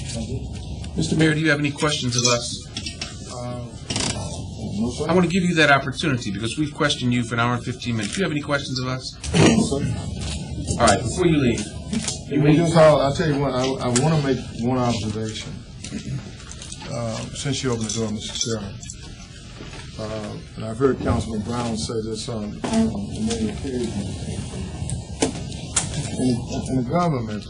Mr. Mayor, do you have any questions of us? No, sir. I want to give you that opportunity because we've questioned you for an hour and 15 minutes. Do you have any questions of us? No, sir. All right, before you leave. I'll tell you what, I want to make one observation. Since you opened the door, Mr. Chairman, and I've heard Councilman Brown say this on many occasions. In the government,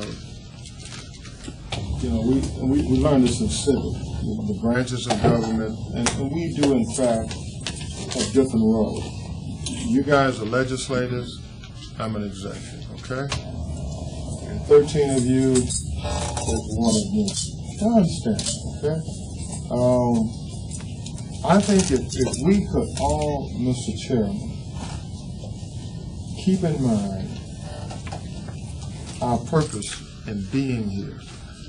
we learn this in civic, the branches of government, and we do, in fact, have different roles. You guys are legislators, I'm an executive, okay? And 13 of you, there's one of me. I understand, okay? I think if we could all, Mr. Chairman, keep in mind our purpose in being here.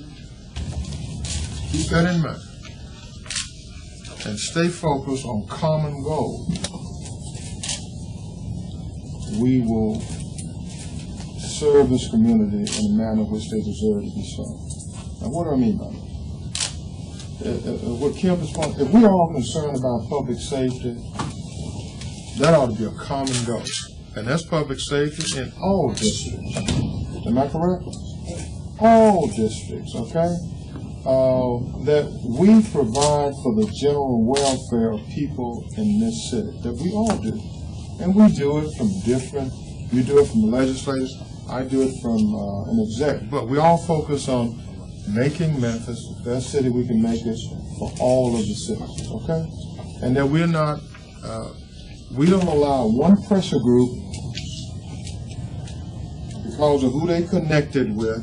Keep that in mind. And stay focused on common goals. We will serve this community in a manner which they deserve to be served. Now, what do I mean by that? What Kim is pointing, if we're all concerned about public safety, that ought to be a common goal. And that's public safety in all districts. Am I correct? All districts, okay? That we provide for the general welfare of people in this city, that we all do. And we do it from different, you do it from legislators, I do it from an exec, but we all focus on making Memphis the best city we can make it for all of the citizens, okay? And that we're not, we don't allow one pressure group, because of who they connected with,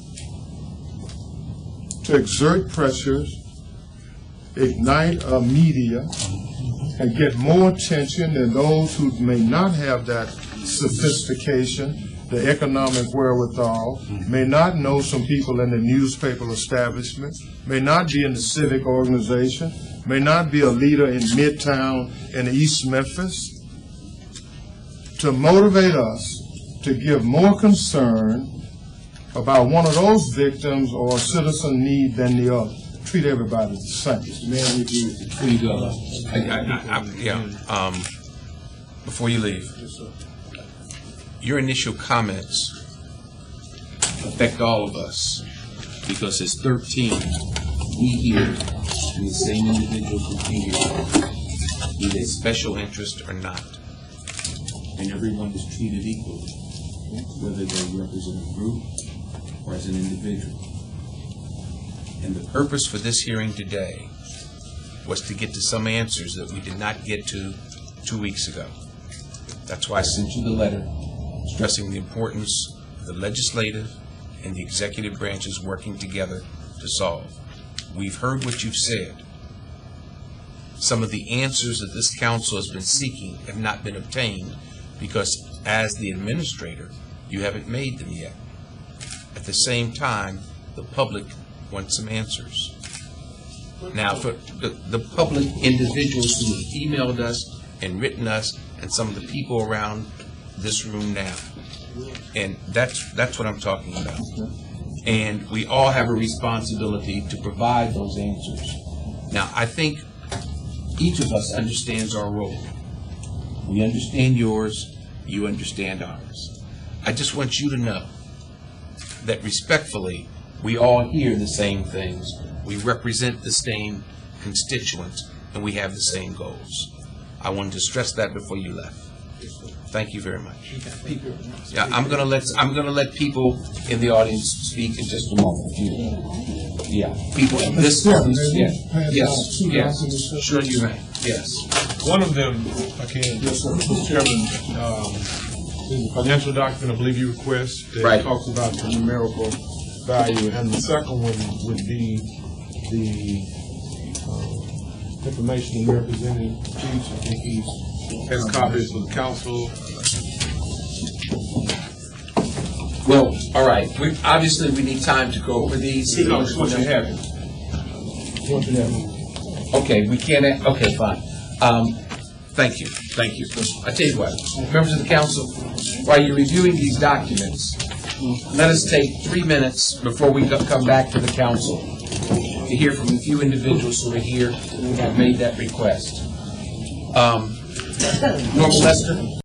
to exert pressures, ignite a media, and get more attention than those who may not have that sophistication, the economic wherewithal, may not know some people in the newspaper establishment, may not be in the civic organization, may not be a leader in Midtown and East Memphis, to motivate us to give more concern about one of those victims or citizen need than the other. Treat everybody the same. Before you go, before you leave, your initial comments affect all of us because it's 13. We here, the same individuals who here, be they special interest or not, and everyone is treated equally, whether they represent a group or as an individual. And the purpose for this hearing today was to get to some answers that we did not get to 2 weeks ago. That's why I sent you the letter stressing the importance of the legislative and the executive branches working together to solve. We've heard what you've said. Some of the answers that this council has been seeking have not been obtained because as the administrator, you haven't made them yet. At the same time, the public wants some answers. Now, for the public individuals who have emailed us and written us, and some of the people around this room now, and that's what I'm talking about. And we all have a responsibility to provide those answers. Now, I think each of us understands our role. We understand yours, you understand ours. I just want you to know that respectfully, we all hear the same things. We represent the same constituents, and we have the same goals. I wanted to stress that before you left. Thank you very much. Yeah, I'm gonna let people in the audience speak in just a moment. Yeah, people in this audience. Yes. Sure you may. Yes. One of them, I can. Yes, sir. Mr. Chairman, the financial document I believe you request that talks about the numerical value, and the second one would be the information the Representative Chiefs. I think he has copies for the council. Well, all right. Obviously, we need time to go over these. Once you have it. Okay, we can't. Okay, fine. Thank you. I tell you what, members of the council, while you're reviewing these documents, let us take 3 minutes before we come back to the council to hear from a few individuals who are here who have made that request. Norman Lester?